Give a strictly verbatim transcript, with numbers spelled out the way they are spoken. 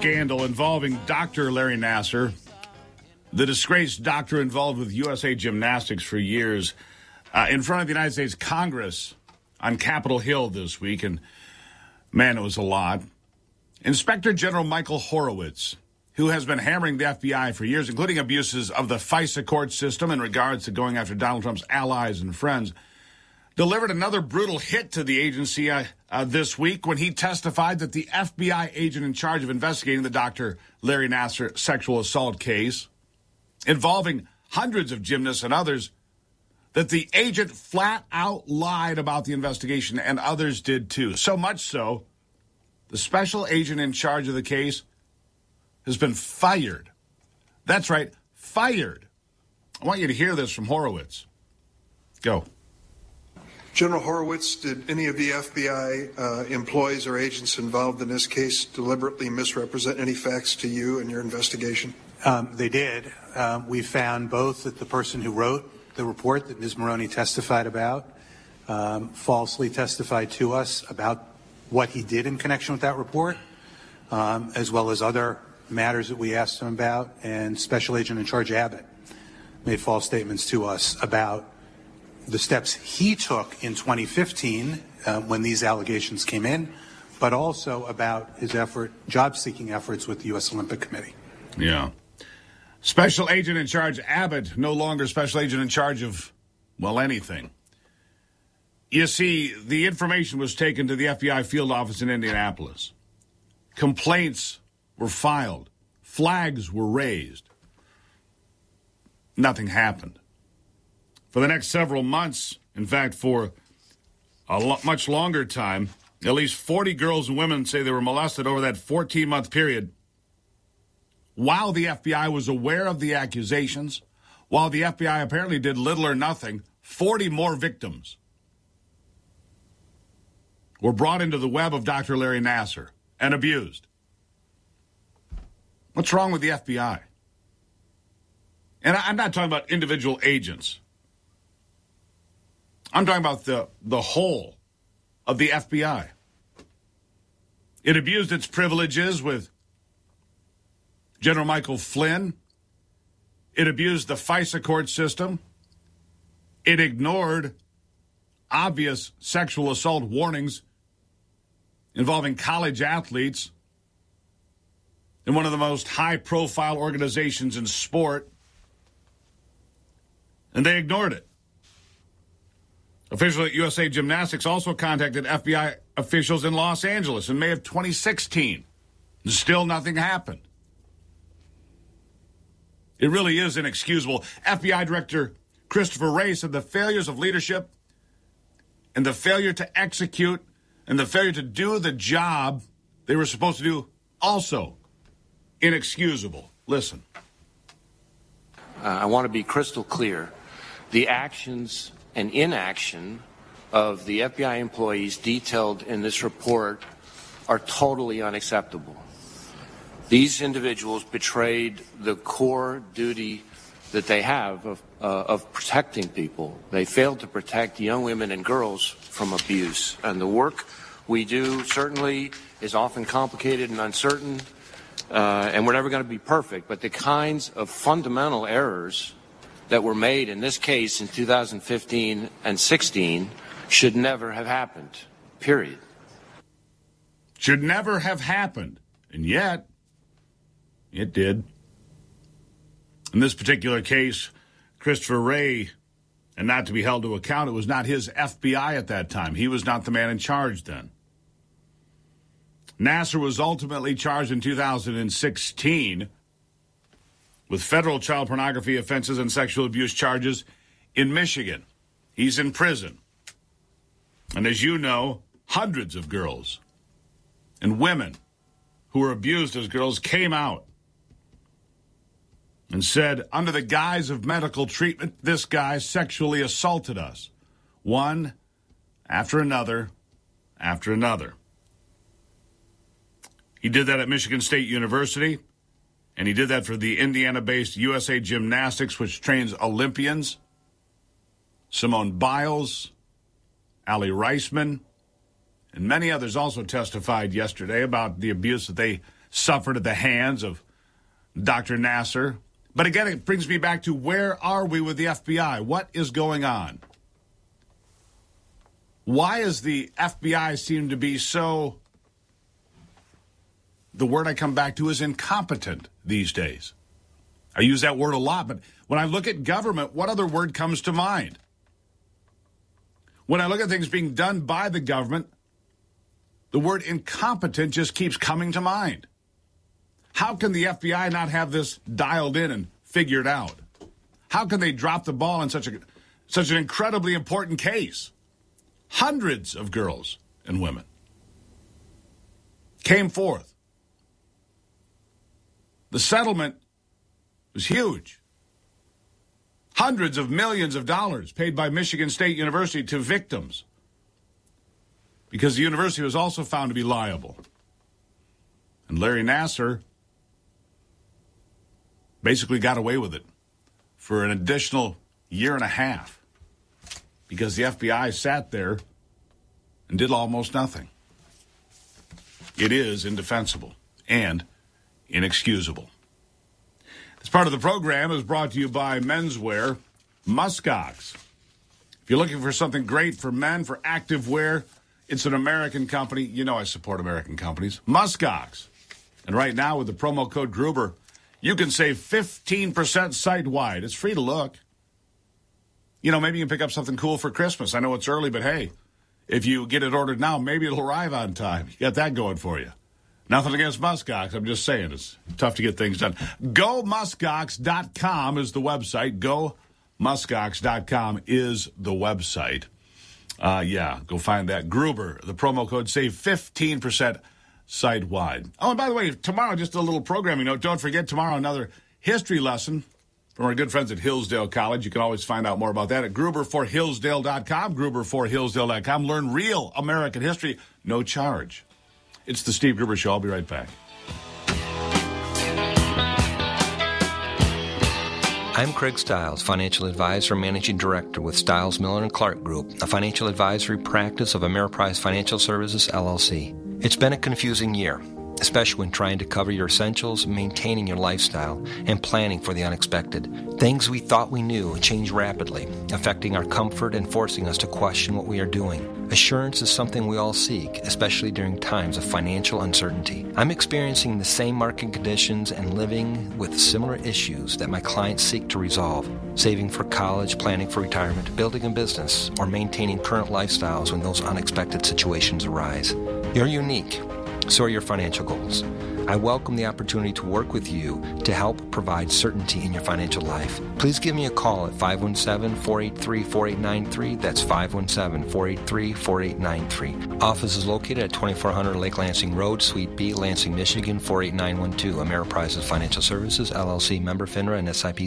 scandal involving Doctor Larry Nassar, the disgraced doctor involved with U S A Gymnastics for years, uh, in front of the United States Congress on Capitol Hill this week. And, man, it was a lot. Inspector General Michael Horowitz, who has been hammering the F B I for years, including abuses of the FISA court system in regards to going after Donald Trump's allies and friends, delivered another brutal hit to the agency uh, uh, this week when he testified that the F B I agent in charge of investigating the Doctor Larry Nassar sexual assault case involving hundreds of gymnasts and others, that the agent flat out lied about the investigation, and others did too. So much so, the special agent in charge of the case has been fired. That's right, fired. I want you to hear this from Horowitz. Go. General Horowitz, did any of the F B I uh, employees or agents involved in this case deliberately misrepresent any facts to you in your investigation? Um, they did. Um, we found both that the person who wrote the report that Miz Maroney testified about um, falsely testified to us about what he did in connection with that report, um, as well as other matters that we asked him about, and Special Agent in Charge Abbott made false statements to us about the steps he took in twenty fifteen uh, when these allegations came in, but also about his effort, job-seeking efforts with the U S Olympic Committee. Yeah. Special Agent in Charge Abbott, no longer Special Agent in charge of, well, anything. You see, the information was taken to the F B I field office in Indianapolis. Complaints were filed. Flags were raised. Nothing happened. For the next several months, in fact, for a lo- much longer time, at least forty girls and women say they were molested over that fourteen-month period. While the F B I was aware of the accusations, while the F B I apparently did little or nothing, forty more victims were brought into the web of Doctor Larry Nassar and abused. What's wrong with the F B I? And I'm not talking about individual agents. I'm talking about the, the whole of the F B I. It abused its privileges with General Michael Flynn. It abused the FISA court system. It ignored obvious sexual assault warnings involving college athletes in one of the most high-profile organizations in sport. And they ignored it. Officials at U S A Gymnastics also contacted F B I officials in Los Angeles in May of twenty sixteen. And still nothing happened. It really is inexcusable. F B I Director Christopher Wray said the failures of leadership and the failure to execute and the failure to do the job they were supposed to do also inexcusable. Listen. Uh, I want to be crystal clear. The actions and inaction of the F B I employees detailed in this report are totally unacceptable. These individuals betrayed the core duty that they have of, uh, of protecting people. They failed to protect young women and girls from abuse. And the work we do certainly is often complicated and uncertain, uh, and we're never going to be perfect. But the kinds of fundamental errors that were made in this case in two thousand fifteen and sixteen should never have happened, period. Should never have happened. And yet, it did. In this particular case, Christopher Wray, and not to be held to account, it was not his F B I at that time. He was not the man in charge then. Nassar was ultimately charged in two thousand sixteen with federal child pornography offenses and sexual abuse charges in Michigan. He's in prison. And as you know, hundreds of girls and women who were abused as girls came out and said, under the guise of medical treatment, this guy sexually assaulted us. One after another after another. He did that at Michigan State University, and he did that for the Indiana-based U S A Gymnastics, which trains Olympians. Simone Biles, Allie Reisman, and many others also testified yesterday about the abuse that they suffered at the hands of Doctor Nassar. But again, it brings me back to where are we with the F B I? What is going on? Why does the F B I seem to be so, the word I come back to is incompetent these days? I use that word a lot, but when I look at government, what other word comes to mind? When I look at things being done by the government, the word incompetent just keeps coming to mind. How can the F B I not have this dialed in and figured out? How can they drop the ball in such a such an incredibly important case? Hundreds of girls and women came forth. The settlement was huge. Hundreds of millions of dollars paid by Michigan State University to victims because the university was also found to be liable. And Larry Nassar basically got away with it for an additional year and a half because the F B I sat there and did almost nothing. It is indefensible and inexcusable. This part of the program is brought to you by Menswear Muskox. If you're looking for something great for men, for active wear, it's an American company. You know I support American companies. Muskox. And right now with the promo code Gruber, you can save fifteen percent site-wide. It's free to look. You know, maybe you can pick up something cool for Christmas. I know it's early, but hey, if you get it ordered now, maybe it'll arrive on time. You got that going for you. Nothing against Muskox. I'm just saying it's tough to get things done. go muskox dot com is the website. go muskox dot com is the website. Uh, yeah, go find that. Gruber, the promo code, save fifteen percent site-wide. Oh, and by the way, tomorrow, just a little programming note. Don't forget, tomorrow, another history lesson from our good friends at Hillsdale College. You can always find out more about that at gruber for hillsdale dot com, gruber for hillsdale dot com. Learn real American history, no charge. It's the Steve Gruber Show. I'll be right back. I'm Craig Stiles, Financial Advisor and Managing Director with Stiles, Miller and Clark Group, a financial advisory practice of Ameriprise Financial Services, L L C. It's been a confusing year, especially when trying to cover your essentials, maintaining your lifestyle, and planning for the unexpected. Things we thought we knew change rapidly, affecting our comfort and forcing us to question what we are doing. Assurance is something we all seek, especially during times of financial uncertainty. I'm experiencing the same market conditions and living with similar issues that my clients seek to resolve. Saving for college, planning for retirement, building a business, or maintaining current lifestyles when those unexpected situations arise. You're unique. So are your financial goals. I welcome the opportunity to work with you to help provide certainty in your financial life. Please give me a call at five one seven, four eight three, four eight nine three. That's five one seven, four eight three, four eight nine three. Office is located at twenty-four hundred Lake Lansing Road, Suite B, Lansing, Michigan, four eight nine one two. Ameriprise Financial Services, L L C, member FINRA and S I P C.